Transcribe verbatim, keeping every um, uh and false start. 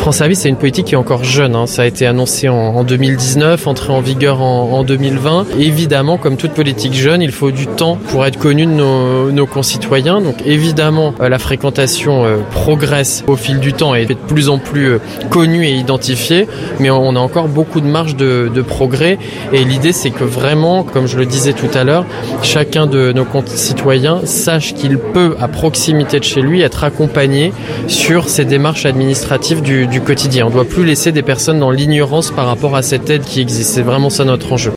France Service, c'est une politique qui est encore jeune. Hein. Ça a été annoncé en, en deux mille dix-neuf, entré en vigueur en, en deux mille vingt. Et évidemment, comme toute politique jeune, il faut du temps pour être connu de nos, nos concitoyens. Donc évidemment, euh, la fréquentation euh, progresse au fil du temps et est de plus en plus euh, connue et identifiée. Mais on a encore beaucoup de marge de, de progrès. Et l'idée, c'est que vraiment, comme je le disais tout à l'heure, chacun de nos concitoyens sache qu'il peut, à proximité de chez lui, être accompagné sur ces démarches administratives du, du quotidien. On ne doit plus laisser des personnes dans l'ignorance par rapport à cette aide qui existe. C'est vraiment ça notre enjeu.